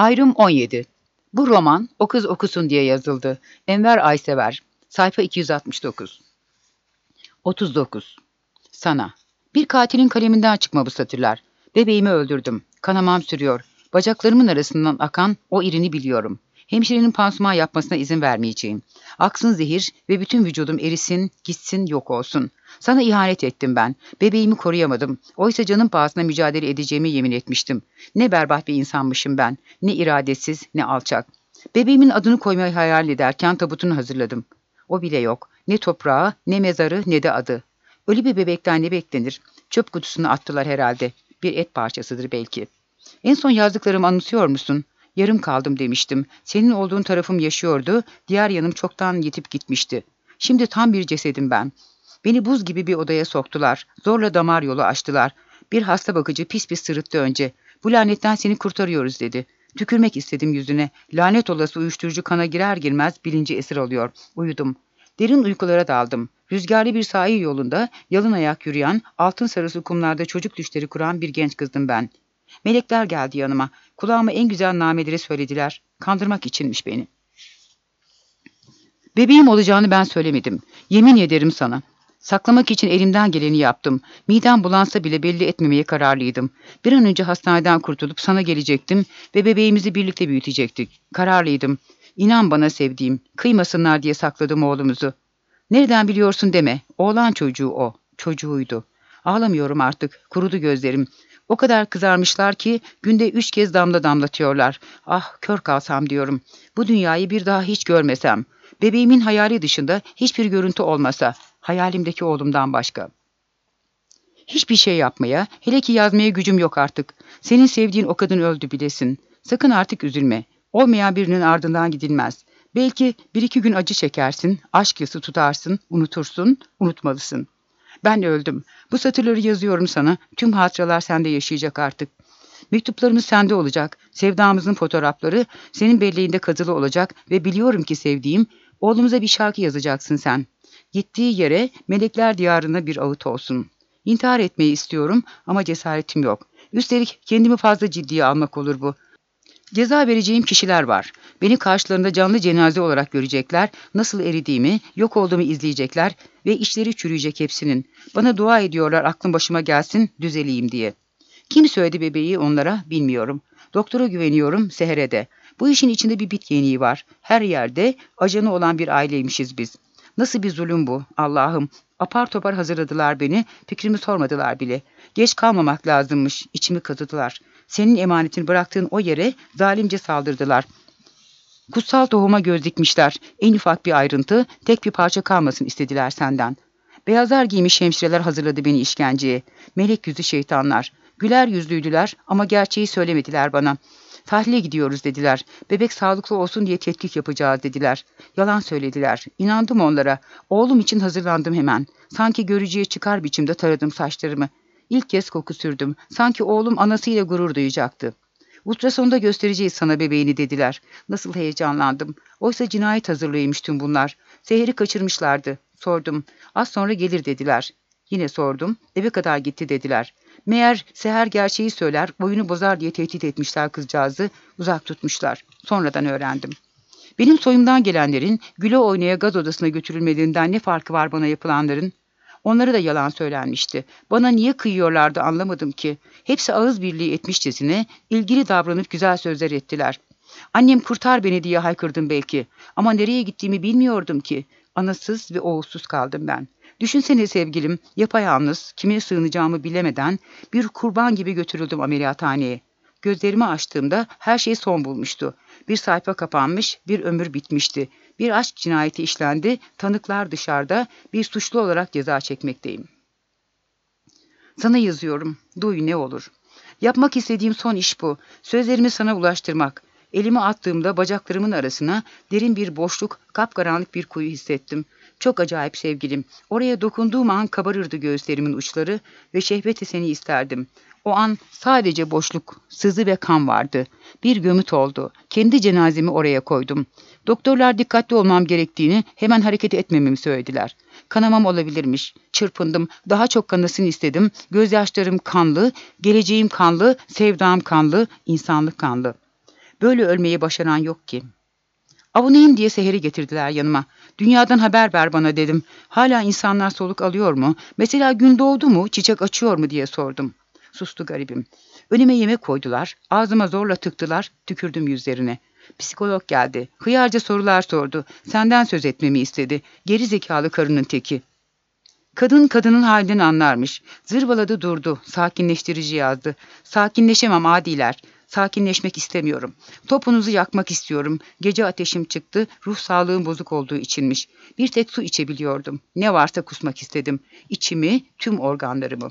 Ayrım 17. Bu roman O Kız Okusun diye yazıldı. Enver Aysever. Sayfa 269. 39. Sana. Bir katilin kaleminden çıkma bu satırlar. Bebeğimi öldürdüm. Kanamam sürüyor. Bacaklarımın arasından akan o irini biliyorum. Hemşirenin pansuman yapmasına izin vermeyeceğim. Aksın zehir ve bütün vücudum erisin, gitsin, yok olsun. Sana ihanet ettim ben. Bebeğimi koruyamadım. Oysa canım pahasına mücadele edeceğimi yemin etmiştim. Ne berbat bir insanmışım ben. Ne iradesiz, ne alçak. Bebeğimin adını koymayı hayal ederken tabutunu hazırladım. O bile yok. Ne toprağı, ne mezarı, ne de adı. Ölü bir bebekten ne beklenir? Çöp kutusuna attılar herhalde. Bir et parçasıdır belki. En son yazdıklarımı anımsıyor musun? Yarım kaldım demiştim. Senin olduğun tarafım yaşıyordu, diğer yanım çoktan yitip gitmişti. Şimdi tam bir cesedim ben. Beni buz gibi bir odaya soktular. Zorla damar yolu açtılar. Bir hasta bakıcı pis pis sırıttı önce. Bu lanetten seni kurtarıyoruz dedi. Tükürmek istedim yüzüne. Lanet olası uyuşturucu kana girer girmez bilinci esir oluyor. Uyudum. Derin uykulara daldım. Rüzgarlı bir sahil yolunda yalın ayak yürüyen, altın sarısı kumlarda çocuk düşleri kuran bir genç kızdım ben. Melekler geldi yanıma. Kulağıma en güzel nameleri söylediler. Kandırmak içinmiş beni. Bebeğim olacağını ben söylemedim. Yemin ederim sana. Saklamak için elimden geleni yaptım. Midem bulansa bile belli etmemeye kararlıydım. Bir an önce hastaneden kurtulup sana gelecektim ve bebeğimizi birlikte büyütecektik. Kararlıydım. İnan bana sevdiğim, kıymasınlar diye sakladım oğlumuzu. Nereden biliyorsun deme. Oğlan çocuğu o. Çocuğuydu. Ağlamıyorum artık. Kurudu gözlerim. O kadar kızarmışlar ki günde 3 kez damla damlatıyorlar. Ah, kör kalsam diyorum. Bu dünyayı bir daha hiç görmesem. Bebeğimin hayali dışında hiçbir görüntü olmasa. Hayalimdeki oğlumdan başka. Hiçbir şey yapmaya, hele ki yazmaya gücüm yok artık. Senin sevdiğin o kadın öldü bilesin. Sakın artık üzülme. Olmayan birinin ardından gidilmez. Belki 1-2 gün acı çekersin, aşk yası tutarsın, unutursun, unutmalısın. Ben öldüm. Bu satırları yazıyorum sana. Tüm hatıralar sende yaşayacak artık. Mektuplarımız sende olacak. Sevdamızın fotoğrafları senin belleğinde kazılı olacak ve biliyorum ki sevdiğim, oğlumuza bir şarkı yazacaksın sen. Gittiği yere melekler diyarına bir ağıt olsun. İntihar etmeyi istiyorum ama cesaretim yok. Üstelik kendimi fazla ciddiye almak olur bu. Ceza vereceğim kişiler var. Beni karşılarında canlı cenaze olarak görecekler, nasıl eridiğimi, yok olduğumu izleyecekler ve içleri çürüyecek hepsinin. Bana dua ediyorlar aklım başıma gelsin, düzeleyim diye. Kim söyledi bebeği onlara bilmiyorum. Doktora güveniyorum, Seher'e de. Bu işin içinde bir bit yeniği var. Her yerde ajanı olan bir aileymişiz biz. Nasıl bir zulüm bu, Allah'ım. Apar topar hazırladılar beni, fikrimi sormadılar bile. Geç kalmamak lazımmış, içimi kazıdılar. Senin emanetini bıraktığın o yere zalimce saldırdılar. Kutsal tohuma göz dikmişler. En ufak bir ayrıntı, tek bir parça kalmasın istediler senden. Beyazlar giymiş hemşireler hazırladı beni işkenceye. Melek yüzlü şeytanlar. Güler yüzlüydüler ama gerçeği söylemediler bana. Tahlile gidiyoruz dediler. Bebek sağlıklı olsun diye tetkik yapacağız dediler. Yalan söylediler. İnandım onlara. Oğlum için hazırlandım hemen. Sanki görücüye çıkar biçimde taradım saçlarımı. İlk kez koku sürdüm. Sanki oğlum anasıyla gurur duyacaktı. Ultrasonda göstereceğiz sana bebeğini dediler. Nasıl heyecanlandım. Oysa cinayet hazırlığıymış tüm bunlar. Seher'i kaçırmışlardı. Sordum. Az sonra gelir dediler. Yine sordum. Eve kadar gitti dediler. Meğer Seher gerçeği söyler, oyunu bozar diye tehdit etmişler kızcağızı, uzak tutmuşlar. Sonradan öğrendim. Benim soyumdan gelenlerin güle oynaya gaz odasına götürülmelerinden ne farkı var bana yapılanların? Onlara da yalan söylenmişti. Bana niye kıyıyorlardı anlamadım ki. Hepsi ağız birliği etmişçesine ilgili davranıp güzel sözler ettiler. Annem kurtar beni diye haykırdım belki. Ama nereye gittiğimi bilmiyordum ki. Anasız ve oğulsuz kaldım ben. Düşünsene sevgilim, yapayalnız, kime sığınacağımı bilemeden bir kurban gibi götürüldüm ameliyathaneye. Gözlerimi açtığımda her şey son bulmuştu. Bir sayfa kapanmış, bir ömür bitmişti. Bir aşk cinayeti işlendi, tanıklar dışarıda, bir suçlu olarak ceza çekmekteyim. Sana yazıyorum, duy ne olur. Yapmak istediğim son iş bu, sözlerimi sana ulaştırmak. Elimi attığımda bacaklarımın arasına derin bir boşluk, kapkaranlık bir kuyu hissettim. Çok acayip sevgilim. Oraya dokunduğum an kabarırdı göğüslerimin uçları ve şehveti seni isterdim. O an sadece boşluk, sızı ve kan vardı. Bir gömüt oldu. Kendi cenazemi oraya koydum. Doktorlar dikkatli olmam gerektiğini, hemen hareket etmememi söylediler. Kanamam olabilirmiş. Çırpındım. Daha çok kanasını istedim. Gözyaşlarım kanlı, geleceğim kanlı, sevdam kanlı, insanlık kanlı. Böyle ölmeyi başaran yok ki. Avunayım diye Seher'i getirdiler yanıma. Dünyadan haber ver bana dedim. Hala insanlar soluk alıyor mu? Mesela gün doğdu mu, çiçek açıyor mu diye sordum. Sustu garibim. Önüme yemek koydular. Ağzıma zorla tıktılar. Tükürdüm yüzlerine. Psikolog geldi. Hıyarca sorular sordu. Senden söz etmemi istedi. Geri zekalı karının teki. Kadın kadının halinden anlarmış. Zırvaladı durdu. Sakinleştirici yazdı. Sakinleşemem adiler. Sakinleşmek istemiyorum. Topunuzu yakmak istiyorum. Gece ateşim çıktı. Ruh sağlığım bozuk olduğu içinmiş. Bir tek su içebiliyordum. Ne varsa kusmak istedim. İçimi, tüm organlarımı.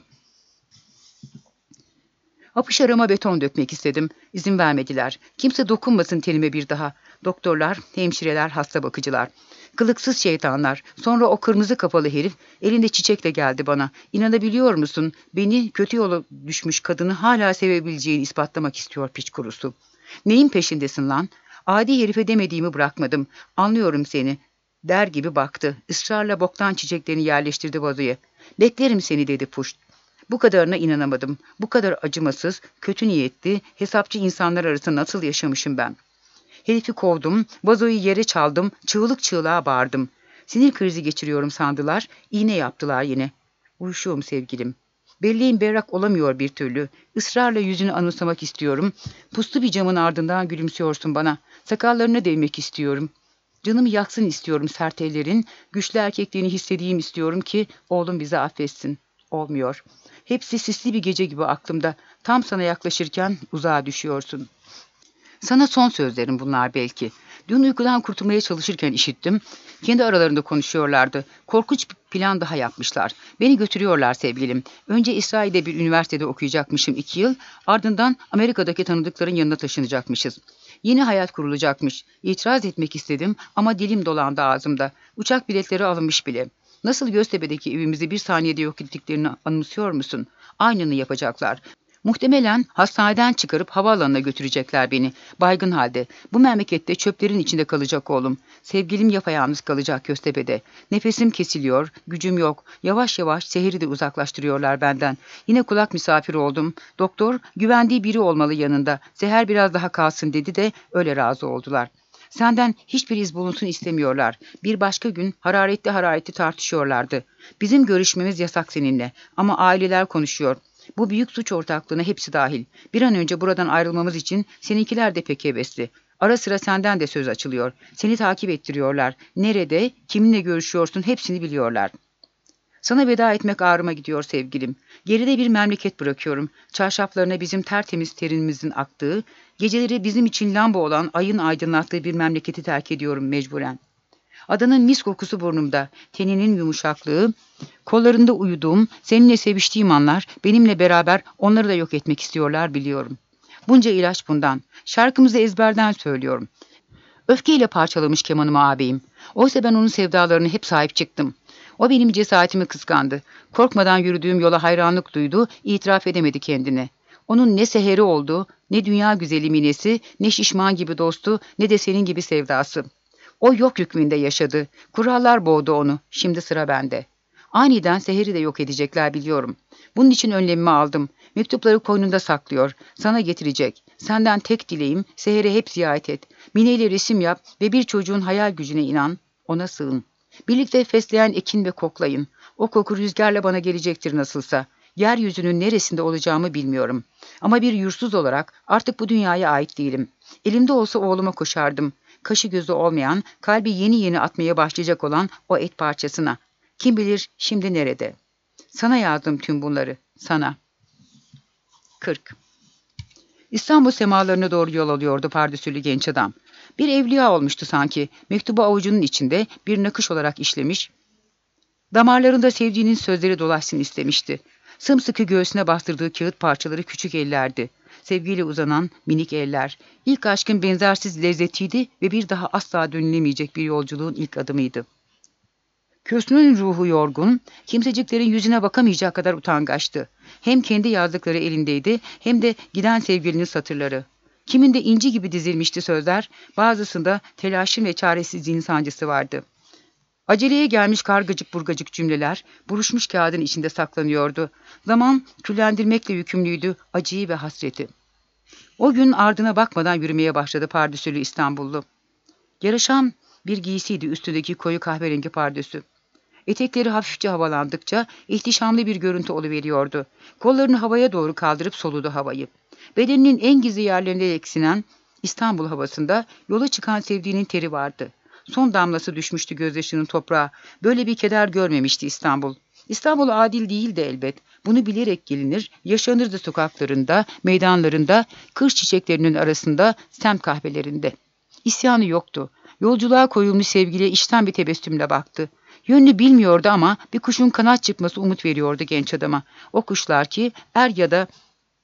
Apış arama beton dökmek istedim. İzin vermediler. Kimse dokunmasın tenime bir daha. Doktorlar, hemşireler, hasta bakıcılar. Kılıksız şeytanlar. Sonra o kırmızı kafalı herif elinde çiçekle geldi bana. İnanabiliyor musun? Beni kötü yola düşmüş kadını hala sevebileceğini ispatlamak istiyor piç kurusu. Neyin peşindesin lan? Adi herife demediğimi bırakmadım. Anlıyorum seni. Der gibi baktı. Israrla boktan çiçeklerini yerleştirdi vazoya. Beklerim seni dedi puşt. Bu kadarına inanamadım. Bu kadar acımasız, kötü niyetli, hesapçı insanlar arasında nasıl yaşamışım ben? Herifi kovdum, vazoyu yere çaldım, çığlık çığlığa bağırdım. Sinir krizi geçiriyorum sandılar, iğne yaptılar yine. Uyuşuğum sevgilim. Belleğim berrak olamıyor bir türlü. Israrla yüzünü anımsamak istiyorum. Puslu bir camın ardından gülümsüyorsun bana. Sakallarına değmek istiyorum. Canımı yaksın istiyorum sert ellerin. Güçlü erkekliğini hissedeyim istiyorum ki oğlum bizi affetsin. Olmuyor. Hepsi sisli bir gece gibi aklımda. Tam sana yaklaşırken uzağa düşüyorsun. Sana son sözlerim bunlar belki. Dün uykudan kurtulmaya çalışırken işittim. Kendi aralarında konuşuyorlardı. Korkunç bir plan daha yapmışlar. Beni götürüyorlar sevgilim. Önce İsrail'de bir üniversitede okuyacakmışım 2 yıl. Ardından Amerika'daki tanıdıkların yanına taşınacakmışız. Yeni hayat kurulacakmış. İtiraz etmek istedim ama dilim dolandı ağzımda. Uçak biletleri alınmış bile. Nasıl Göztepe'deki evimizi bir saniyede yok ettiklerini anımsıyor musun? Aynını yapacaklar. Muhtemelen hastaneden çıkarıp havaalanına götürecekler beni. Baygın halde. Bu memlekette çöplerin içinde kalacak oğlum. Sevgilim yapayalnız kalacak Göztepe'de. Nefesim kesiliyor, gücüm yok. Yavaş yavaş Seher'i de uzaklaştırıyorlar benden. Yine kulak misafiri oldum. Doktor, güvendiği biri olmalı yanında. Seher biraz daha kalsın dedi de öyle razı oldular. Senden hiçbir iz bulunsun istemiyorlar. Bir başka gün hararetli tartışıyorlardı. Bizim görüşmemiz yasak seninle. Ama aileler konuşuyor. Bu büyük suç ortaklığına hepsi dahil. Bir an önce buradan ayrılmamız için seninkiler de pek hevesli. Ara sıra senden de söz açılıyor. Seni takip ettiriyorlar. Nerede, kiminle görüşüyorsun hepsini biliyorlar. Sana veda etmek ağrıma gidiyor sevgilim. Geride bir memleket bırakıyorum. Çarşaflarına bizim tertemiz terinimizin aktığı, geceleri bizim için lamba olan ayın aydınlattığı bir memleketi terk ediyorum mecburen. Adanın mis kokusu burnumda, teninin yumuşaklığı, kollarında uyuduğum, seninle seviştiğim anlar, benimle beraber onları da yok etmek istiyorlar biliyorum. Bunca ilaç bundan. Şarkımızı ezberden söylüyorum. Öfkeyle parçalamış kemanımı ağabeyim. Oysa ben onun sevdalarına hep sahip çıktım. O benim cesaretimi kıskandı. Korkmadan yürüdüğüm yola hayranlık duydu, itiraf edemedi kendine. Onun ne Seher'i oldu, ne dünya güzeli Minesi, ne şişman gibi dostu, ne de senin gibi sevdası. O yok hükmünde yaşadı. Kurallar boğdu onu. Şimdi sıra bende. Aniden Seher'i de yok edecekler biliyorum. Bunun için önlemimi aldım. Mektupları koynunda saklıyor. Sana getirecek. Senden tek dileğim Seher'i hep ziyaret et. Mine ile resim yap ve bir çocuğun hayal gücüne inan. Ona sığın. Birlikte fesleğen ekin ve koklayın. O koku rüzgarla bana gelecektir nasılsa. Yeryüzünün neresinde olacağımı bilmiyorum. Ama bir yursuz olarak artık bu dünyaya ait değilim. Elimde olsa oğluma koşardım. Kaşı gözü olmayan, kalbi yeni yeni atmaya başlayacak olan o et parçasına. Kim bilir şimdi nerede? Sana yazdım tüm bunları. Sana. 40. İstanbul semalarına doğru yol alıyordu pardösülü genç adam. Bir evliya olmuştu sanki. Mektubu avucunun içinde bir nakış olarak işlemiş. Damarlarında sevdiğinin sözleri dolaşsın istemişti. Sımsıkı göğsüne bastırdığı kağıt parçaları küçük ellerdi. Sevgiyle uzanan minik eller. İlk aşkın benzersiz lezzetiydi ve bir daha asla dönülemeyecek bir yolculuğun ilk adımıydı. Kösnü'nün ruhu yorgun, kimseciklerin yüzüne bakamayacak kadar utangaçtı. Hem kendi yazdıkları elindeydi hem de giden sevgilinin satırları. Kiminde inci gibi dizilmişti sözler, bazısında telaşın ve çaresizliğin sancısı vardı. Aceleye gelmiş kargacık burgacık cümleler, buruşmuş kağıdın içinde saklanıyordu. Zaman küllendirmekle yükümlüydü acıyı ve hasreti. O gün ardına bakmadan yürümeye başladı pardösülü İstanbullu. Yaraşan bir giysiydi üstündeki koyu kahverengi pardösü. Etekleri hafifçe havalandıkça ihtişamlı bir görüntü oluveriyordu. Kollarını havaya doğru kaldırıp soludu havayı. Bedeninin en gizli yerlerinde eksinen İstanbul havasında yola çıkan sevdiğinin teri vardı. Son damlası düşmüştü gözyaşının toprağa. Böyle bir keder görmemişti İstanbul. İstanbul adil değildi elbet. Bunu bilerek gelinir, yaşanırdı sokaklarında, meydanlarında, kış çiçeklerinin arasında, semt kahvelerinde. İsyanı yoktu. Yolculuğa koyulmuş sevgiliye içten bir tebessümle baktı. Yönünü bilmiyordu ama bir kuşun kanat çıkması umut veriyordu genç adama. O kuşlar ki er ya da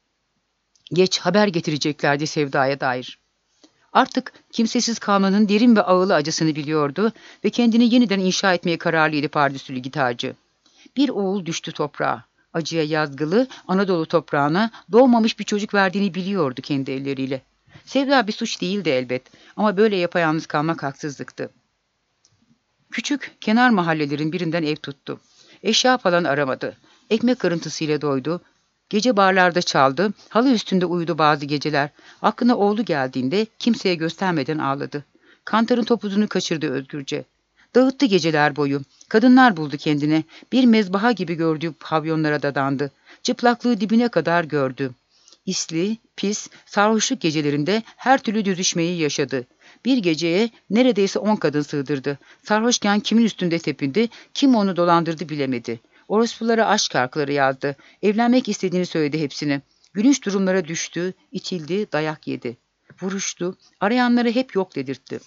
geç haber getireceklerdi sevdaya dair. Artık kimsesiz kalmanın derin ve ağılı acısını biliyordu ve kendini yeniden inşa etmeye kararlıydı pardüsülü gitarcı. Bir oğul düştü toprağa. Acıya yazgılı Anadolu toprağına doğmamış bir çocuk verdiğini biliyordu kendi elleriyle. Sevda bir suç değildi elbet ama böyle yapayalnız kalmak haksızlıktı. Küçük kenar mahallelerin birinden ev tuttu. Eşya falan aramadı. Ekmek kırıntısıyla doydu. Gece barlarda çaldı, halı üstünde uyudu bazı geceler. Aklına oğlu geldiğinde kimseye göstermeden ağladı. Kantarın topuzunu kaçırdı özgürce. Dağıttı geceler boyu. Kadınlar buldu kendine. Bir mezbaha gibi gördüğü pavyonlara dadandı. Çıplaklığı dibine kadar gördü. İsli, pis, sarhoşluk gecelerinde her türlü düzüşmeyi yaşadı. Bir geceye neredeyse 10 kadın sığdırdı. Sarhoşken kimin üstünde tepindi, kim onu dolandırdı bilemedi. Orospulara aşk şarkıları yazdı. Evlenmek istediğini söyledi hepsine. Gülünç durumlara düştü, itildi, dayak yedi. Vuruştu, arayanları hep yok dedirtti.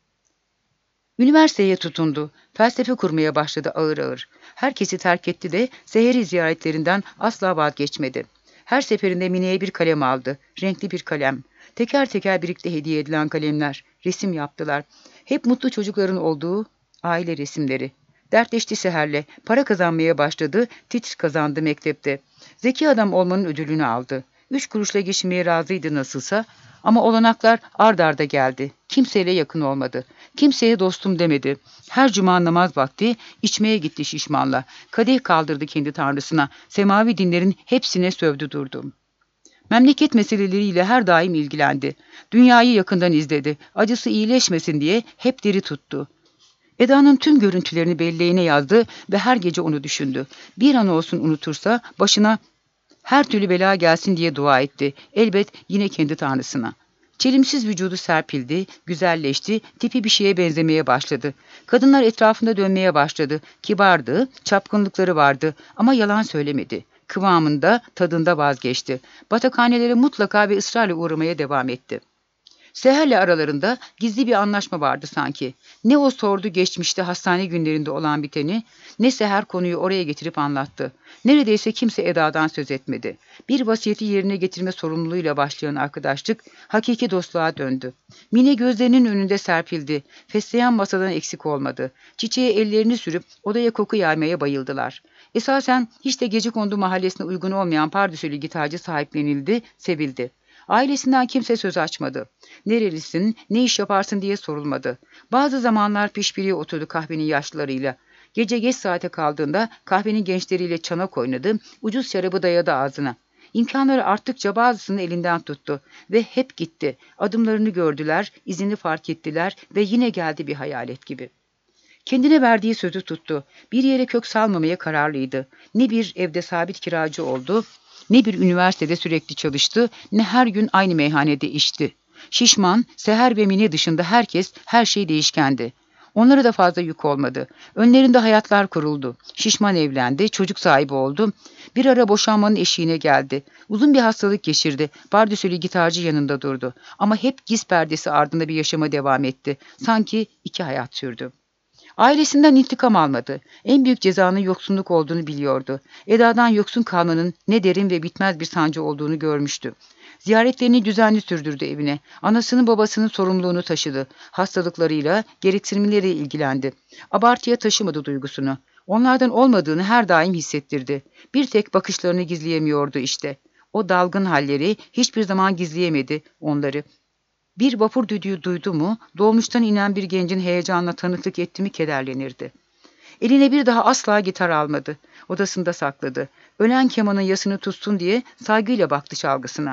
Üniversiteye tutundu. Felsefe kurmaya başladı ağır ağır. Herkesi terk etti de seheri ziyaretlerinden asla vazgeçmedi. Her seferinde Mine'ye bir kalem aldı. Renkli bir kalem. Teker teker birlikte hediye edilen kalemler. Resim yaptılar. Hep mutlu çocukların olduğu aile resimleri. Dertleşti Seher'le. Para kazanmaya başladı. Titr kazandı mektepte. Zeki adam olmanın ödülünü aldı. 3 kuruşla geçinmeye razıydı nasılsa. Ama olanaklar ard arda geldi. Kimseyle yakın olmadı. Kimseye dostum demedi. Her cuma namaz vakti içmeye gitti şişmanla. Kadeh kaldırdı kendi tanrısına. Semavi dinlerin hepsine sövdü durdu. Memleket meseleleriyle her daim ilgilendi. Dünyayı yakından izledi. Acısı iyileşmesin diye hep diri tuttu. Eda'nın tüm görüntülerini belleğine yazdı ve her gece onu düşündü. Bir an olsun unutursa başına her türlü bela gelsin diye dua etti. Elbet yine kendi tanrısına. Çelimsiz vücudu serpildi, güzelleşti, tipi bir şeye benzemeye başladı. Kadınlar etrafında dönmeye başladı. Kibardı, çapkınlıkları vardı ama yalan söylemedi. Kıvamında, tadında vazgeçti. Batakhanelere mutlaka ve ısrarla uğramaya devam etti. Seher'le aralarında gizli bir anlaşma vardı sanki. Ne o sordu geçmişte hastane günlerinde olan biteni, ne Seher konuyu oraya getirip anlattı. Neredeyse kimse Eda'dan söz etmedi. Bir vasiyeti yerine getirme sorumluluğuyla başlayan arkadaşlık hakiki dostluğa döndü. Mine gözlerinin önünde serpildi. Fesleğen masadan eksik olmadı. Çiçeğe ellerini sürüp odaya koku yaymaya bayıldılar. Esasen hiç de Gecekondu mahallesine uygun olmayan pardösülü gitarcı sahiplenildi, sevildi. Ailesinden kimse söz açmadı. Nerelisin, ne iş yaparsın diye sorulmadı. Bazı zamanlar pişpiriye oturdu kahvenin yaşlılarıyla. Gece geç saate kaldığında kahvenin gençleriyle çanak oynadı, ucuz şarabı dayadı ağzına. İmkanları arttıkça bazısını elinden tuttu ve hep gitti. Adımlarını gördüler, izini fark ettiler ve yine geldi bir hayalet gibi. Kendine verdiği sözü tuttu. Bir yere kök salmamaya kararlıydı. Ne bir evde sabit kiracı oldu, ne bir üniversitede sürekli çalıştı, ne her gün aynı meyhanede içti. Şişman, Seher ve Mine dışında herkes, her şey değişkendi. Onlara da fazla yük olmadı. Önlerinde hayatlar kuruldu. Şişman evlendi, çocuk sahibi oldu. Bir ara boşanmanın eşiğine geldi. Uzun bir hastalık geçirdi. Pardösülü gitarcı yanında durdu. Ama hep giz perdesi ardında bir yaşama devam etti. Sanki 2 hayat sürdü. Ailesinden intikam almadı. En büyük cezanın yoksunluk olduğunu biliyordu. Eda'dan yoksun kalmanın ne derin ve bitmez bir sancı olduğunu görmüştü. Ziyaretlerini düzenli sürdürdü evine. Anasının babasının sorumluluğunu taşıdı. Hastalıklarıyla, gereksinimleriyle ilgilendi. Abartıya taşımadı duygusunu. Onlardan olmadığını her daim hissettirdi. Bir tek bakışlarını gizleyemiyordu işte. O dalgın halleri hiçbir zaman gizleyemedi onları. Bir vapur düdüğü duydu mu, dolmuştan inen bir gencin heyecanla tanıklık etti mi kederlenirdi. Eline bir daha asla gitar almadı. Odasında sakladı. Ölen kemanın yasını tutsun diye saygıyla baktı çalgısına.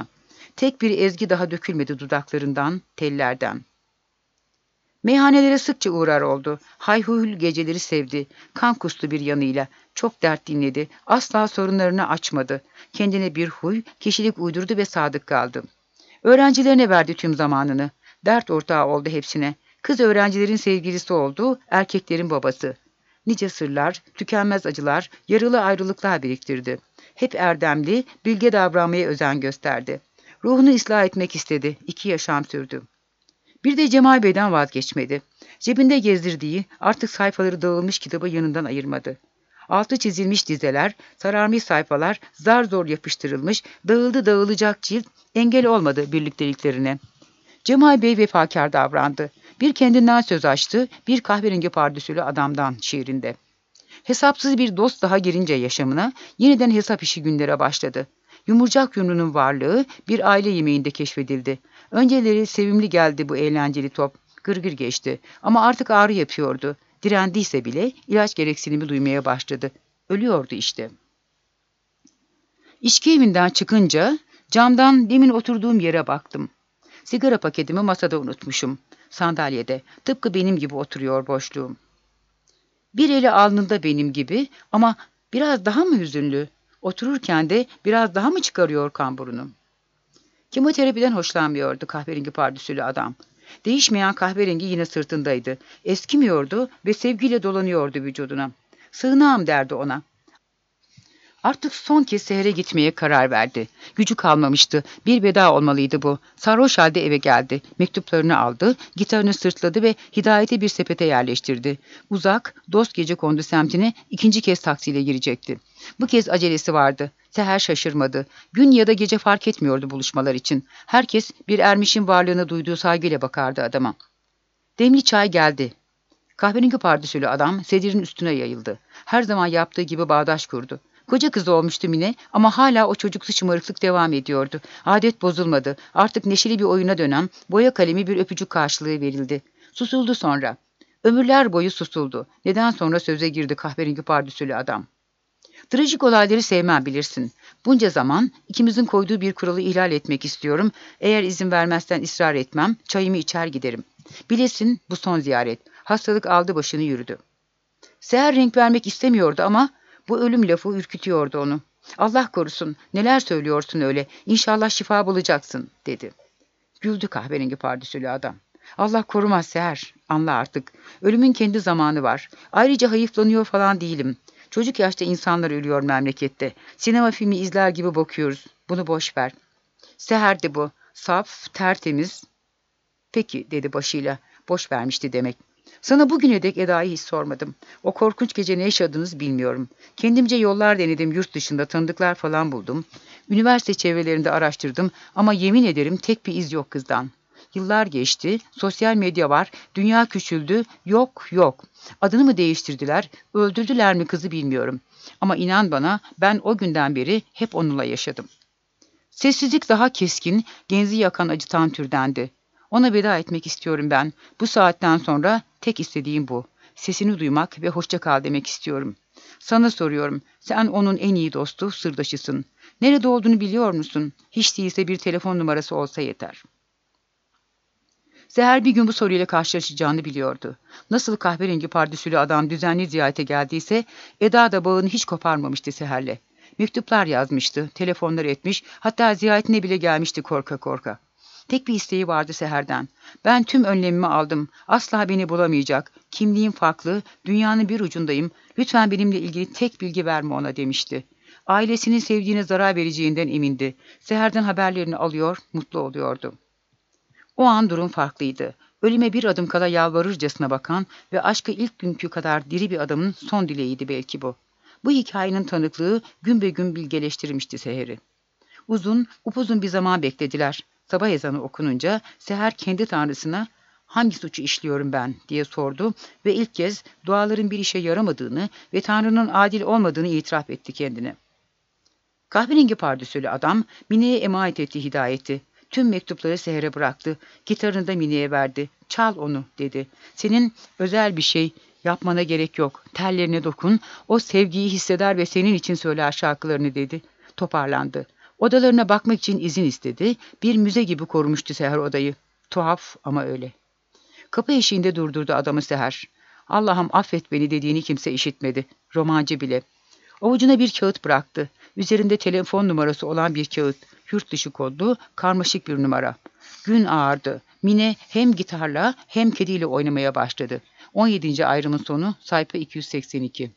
Tek bir ezgi daha dökülmedi dudaklarından, tellerden. Meyhanelere sıkça uğrar oldu. Hayhuyul geceleri sevdi. Kan kustu bir yanıyla. Çok dert dinledi. Asla sorunlarını açmadı. Kendine bir huy, kişilik uydurdu ve sadık kaldı. Öğrencilerine verdi tüm zamanını. Dert ortağı oldu hepsine. Kız öğrencilerin sevgilisi oldu, erkeklerin babası. Nice sırlar, tükenmez acılar, yaralı ayrılıklar biriktirdi. Hep erdemli, bilge davranmaya özen gösterdi. Ruhunu ıslah etmek istedi. 2 yaşam sürdü. Bir de Cemal Bey'den vazgeçmedi. Cebinde gezdirdiği, artık sayfaları dağılmış kitabı yanından ayırmadı. Altı çizilmiş dizeler, sararmış sayfalar, zar zor yapıştırılmış, dağılacak cilt, engel olmadı birlikteliklerine. Cemal Bey vefakar davrandı. Bir kendinden söz açtı, bir kahverengi pardösülü adamdan şiirinde. Hesapsız bir dost daha girince yaşamına, yeniden hesap işi günlere başladı. Yumurcak yumruğunun varlığı bir aile yemeğinde keşfedildi. Önceleri sevimli geldi bu eğlenceli top. Gırgır geçti ama artık ağrı yapıyordu. Direndiyse bile ilaç gereksinimi duymaya başladı. Ölüyordu işte. İçki evinden çıkınca camdan demin oturduğum yere baktım. Sigara paketimi masada unutmuşum. Sandalyede, tıpkı benim gibi oturuyor boşluğum. Bir eli alnında benim gibi ama biraz daha mı hüzünlü? Otururken de biraz daha mı çıkarıyor kamburunu? Kemoterapiden hoşlanmıyordu kahverengi pardösülü adam. Değişmeyen kahverengi yine sırtındaydı. Eskimiyordu ve sevgiyle dolanıyordu vücuduna. Sığınağım derdi ona. Artık son kez sehere gitmeye karar verdi. Gücü kalmamıştı. Bir veda olmalıydı bu. Sarhoş halde eve geldi. Mektuplarını aldı, gitarını sırtladı ve Hidayet'i bir sepete yerleştirdi. Uzak, dost gecekondu semtine 2. kez taksiyle girecekti. Bu kez acelesi vardı. Seher şaşırmadı. Gün ya da gece fark etmiyordu buluşmalar için. Herkes bir ermişin varlığına duyduğu saygıyla bakardı adama. Demli çay geldi. Kahverengi pardösülü adam sedirin üstüne yayıldı. Her zaman yaptığı gibi bağdaş kurdu. Koca kızı olmuştu Mine ama hala o çocuksu şımarıklık devam ediyordu. Adet bozulmadı. Artık neşeli bir oyuna dönen boya kalemi bir öpücük karşılığı verildi. Susuldu sonra. Ömürler boyu susuldu. Neden sonra söze girdi kahverengi pardösülü adam. Trajik olayları sevmem bilirsin. Bunca zaman ikimizin koyduğu bir kuralı ihlal etmek istiyorum. Eğer izin vermezsen ısrar etmem, çayımı içer giderim. Bilesin bu son ziyaret. Hastalık aldı başını yürüdü. Seher renk vermek istemiyordu ama bu ölüm lafı ürkütüyordu onu. Allah korusun, neler söylüyorsun öyle, İnşallah şifa bulacaksın, dedi. Güldü kahverengi pardösülü adam. Allah korumaz Seher, anla artık. Ölümün kendi zamanı var. Ayrıca hayıflanıyor falan değilim. Çocuk yaşta insanlar ölüyor memlekette. Sinema filmi izler gibi bakıyoruz. Bunu boş ver. Seher'di bu. Saf, tertemiz. Peki, dedi başıyla. Boş vermişti demek. Sana bugüne dek Eda'yı hiç sormadım. O korkunç gece ne yaşadınız bilmiyorum. Kendimce yollar denedim, yurt dışında tanıdıklar falan buldum. Üniversite çevrelerinde araştırdım ama yemin ederim tek bir iz yok kızdan. Yıllar geçti, sosyal medya var, dünya küçüldü, yok. Adını mı değiştirdiler, öldürdüler mi kızı bilmiyorum. Ama inan bana ben o günden beri hep onunla yaşadım. Sessizlik daha keskin, genzi yakan acıtan türdendi. Ona veda etmek istiyorum ben. Bu saatten sonra tek istediğim bu. Sesini duymak ve hoşça kal demek istiyorum. Sana soruyorum, sen onun en iyi dostu, sırdaşısın. Nerede olduğunu biliyor musun? Hiç değilse bir telefon numarası olsa yeter. Seher bir gün bu soruyla karşılaşacağını biliyordu. Nasıl kahverengi pardösülü adam düzenli ziyarete geldiyse, Eda da bağını hiç koparmamıştı Seher'le. Mektuplar yazmıştı, telefonlar etmiş, hatta ziyaretine bile gelmişti korka korka. Tek bir isteği vardı Seher'den. Ben tüm önlemimi aldım. Asla beni bulamayacak. Kimliğim farklı, dünyanın bir ucundayım. Lütfen benimle ilgili tek bilgi verme ona demişti. Ailesinin sevdiğine zarar vereceğinden emindi. Seher'den haberlerini alıyor, mutlu oluyordu. O an durum farklıydı. Ölüme bir adım kala yalvarırcasına bakan ve aşkı ilk günkü kadar diri bir adamın son dileğiydi belki bu. Bu hikayenin tanıklığı gün be gün bilgeleştirmişti Seher'i. Upuzun bir zaman beklediler. Sabah ezanı okununca Seher kendi tanrısına hangi suçu işliyorum ben diye sordu ve ilk kez duaların bir işe yaramadığını ve Tanrı'nın adil olmadığını itiraf etti kendine. Kahverengi pardösülü adam Mine'ye emanet etti Hidayet'i. Tüm mektupları Seher'e bıraktı. Gitarını da Mine'ye verdi. Çal onu dedi. Senin özel bir şey yapmana gerek yok. Tellerine dokun. O sevgiyi hisseder ve senin için söyler şarkılarını dedi. Toparlandı. Odalarına bakmak için izin istedi. Bir müze gibi korumuştu Seher odayı. Tuhaf ama öyle. Kapı eşiğinde durdurdu adamı Seher. Allah'ım affet beni dediğini kimse işitmedi. Romancı bile. Avucuna bir kağıt bıraktı. Üzerinde telefon numarası olan bir kağıt. Yurt dışı kodlu, karmaşık bir numara. Gün ağardı. Mine hem gitarla hem kediyle oynamaya başladı. 17. ayrımın sonu sayfa 282.